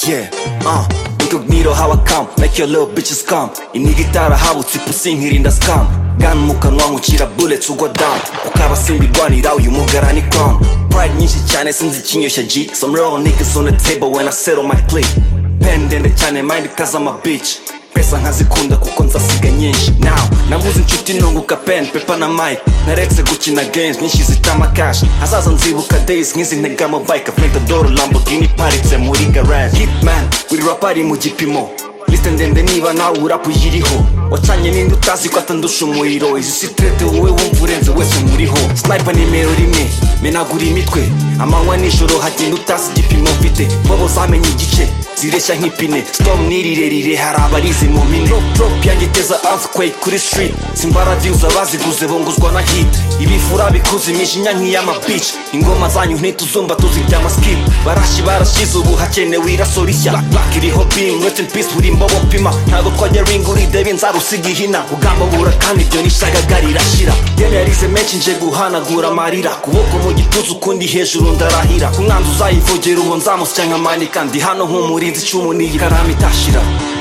Yeah, incognito how I come, make your little bitches come. Inigitara habutse pussy nkirinda scam. Gun mu kanwa nkucira bullets ugwa down. Ukaba simbirwanira uyu mugara ni calm. Pride nyinshi cyane sinzi ikinyosha G. Some real niggas on the table when I settle my plate. Pen ndende cyane mind cause I'm a bitch. Pesa nkazikunda kuko nzasiga nyinshi. Now nabuze inshuti nunguka pen paper na mic. Naretse gukina games nyinshi zitama cash. Hazaza nzibuka days nkizi ntega mu bike. Aventador Lamborghini paritse muri garage. Hitman with rapari mu gipimo. Listen ndende niba nawe urapu yiriho. Wacanye ninde utazi ko atandusha umuriro. Izi sitrete wowe wumva urenze wese muriho. Sniper nimero rimwe menagura imitwe. Amanywa nijoro hagenda utazi igipimo mfite. Bobo zamenye igice zireshya nk'ipine. Storm nirirerire hari abarize mu mine. Drop yanjye iteza earthquake kuri street. Simbara views abaziguze bongozwa na hit. Ibifura bikuze imishinya nk'iyama beach. Ingoma zanyu ntituzumva tuziryama skip. Barashi barashize ubu hakenewe iraso rishya. Black iriho beam rest in peace buri mbobo pima. Ntago twajya ring uridebe nzarusiga ihina. Ugamba bura kandi ibyo nishagaga rirashira. Yeme yarize menshi nje guhanagura amarira. Kuboko mu gituza ukundi hejuru ndarahira. Kumwanzi uzayivogera ubu nzamusya nk'amanika. Ndi hano nk'umurinzi icumu n'iyi karama itashira.